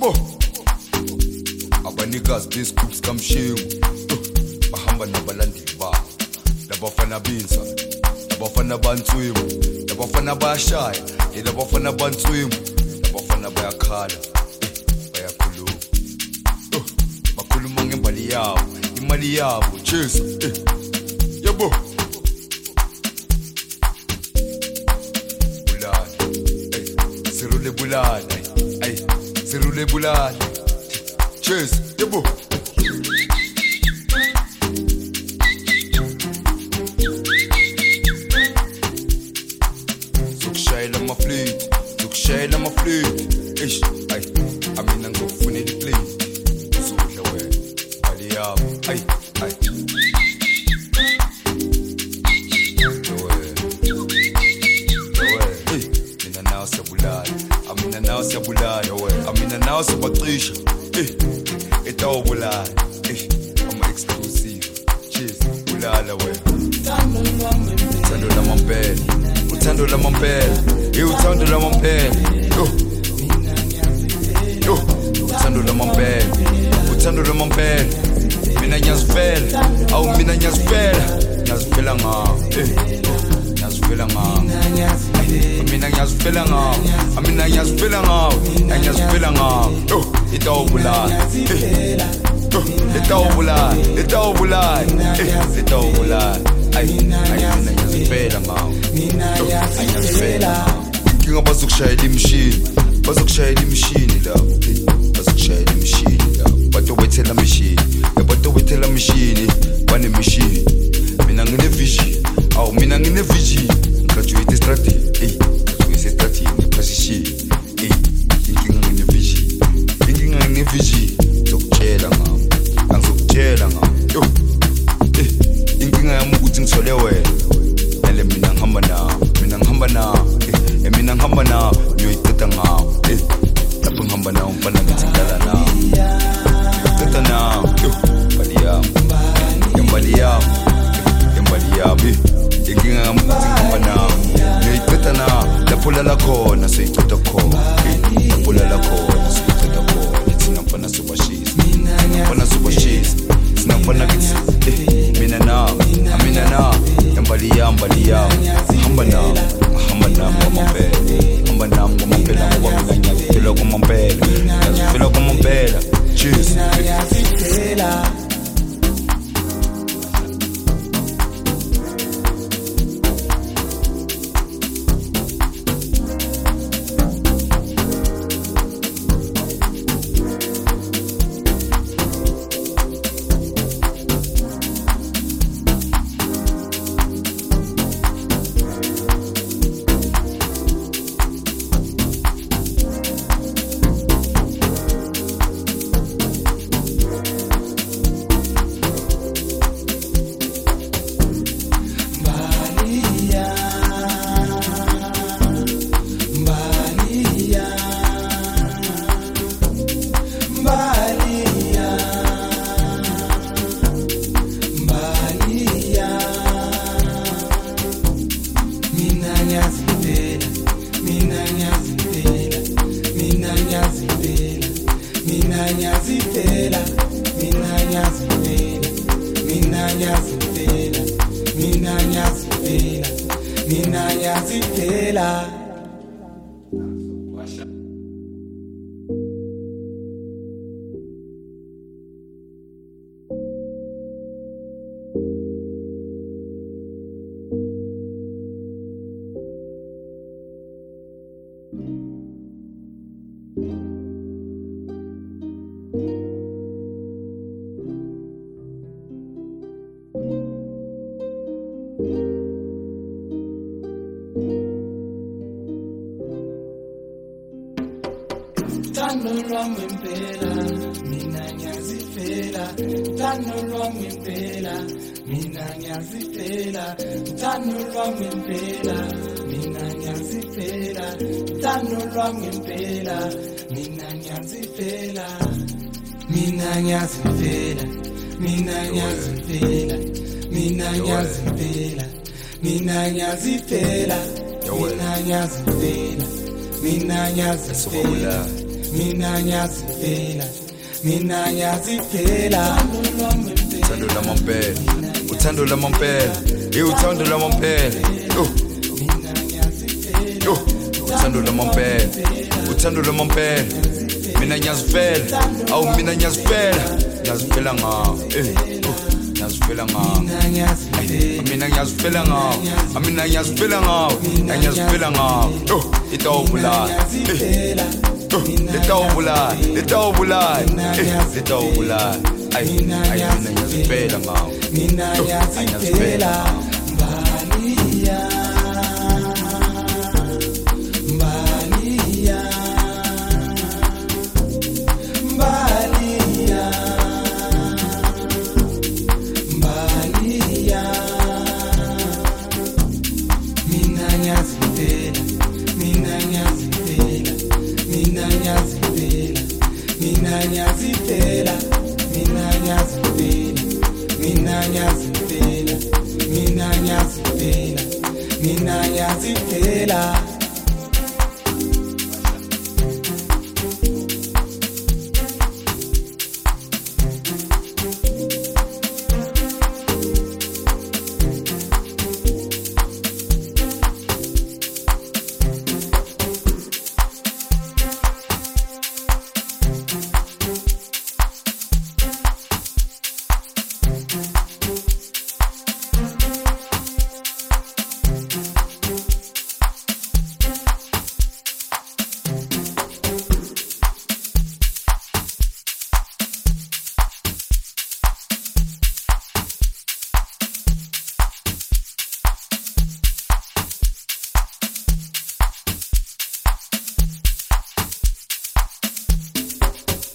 Yebo abanikazi besigubs kamshengu bahamba nabalandeli babo labafana benza labafana bantswimo labafana bayashaya labafana bantswimo labafana bayakhala bayakhuluma bakhuluma ngembali yabo imali yabo cheers yebo bulala sirule bulala sirule bulala cheers yebo Shayla my fleet, ish, ay, amina ngofuna iplate, sudla wena, bali yabo, ay, mina nawe siyabulala, amina nawe siyabulala, amina nawe siyabacisha, etawubulala, ama exclusive, cheers, bulala wena, uthando lamampela, uthando lamampela. Uthando lamampela yo uthando lamampela uthando lamampela mina nyazifela awu mina nyazifela ngawo nyazifela ngawo mina nyazifela ngawo mina nyazifela ngawo nyazifela ngawo yo itawubulala itawubulala ay mina nyazifela ngawo nyazifela Kinga bazokushayela imishini bazokushayela imishini lapho bazokushayela imishini lapho batobethela imishini yabatobethela imishini banemishini mina ngine vision awu mina ngine vision graduate strategy graduate strategy position inkinga ngine vision zokutshela ngawo angizokutshela ngawo yo inkinga yami ukuthi ngithole wena ele mina ngihamba nawo mina ngihamba nawo ngiyoyithetha ngawo lapho ngihamba nawo mfana ngithi ngidlala nawo ngithetha nawo mbali yami inkinga yami ukuthi ngihamba nawo ngiyoyithetha nawo lapho lala khona soyicetha khona lapho lala khona soyicetha khona thina mfana sobashisa sinafana kithi mina nawo mbali yami hamba nawo ngamampela ngoba mina ngiyazifela kumampela cheers Tano lwami impela mina ngiyazifela Tano lwami impela mina ngiyazifela Tano lwami impela mina ngiyazifela Tano lwami impela mina ngiyazifela Mina ngiyazifela Mina ngiyazifela Mina ngiyazifela Mina ngiyazifela Mina ngiyazifela Mina ngiyazifela mina ngiyazifela mina ngiyazifela uthando lamampela uthando lamampela uthando lamampela uthando lamampela uthando lamampela mina ngiyazifela awu mina ngiyazifela ngiyazifela ngawo ngiyazifela ngawo mina ngiyazifela ngawo mina ngiyazifela ngawo ngiyazifela ngawo itawubulala litawubulala ayi mina ngiyazifela ngawo mina ngiyazifela mbaliya mbaliya mbaliya mbaliya mina ngiyazifela mina ngiyazifela mina ngiyazifela mina ngiyazifela mina ngiyazifela mina ngiyazifela mina ngiyazifela mina ngiyazifela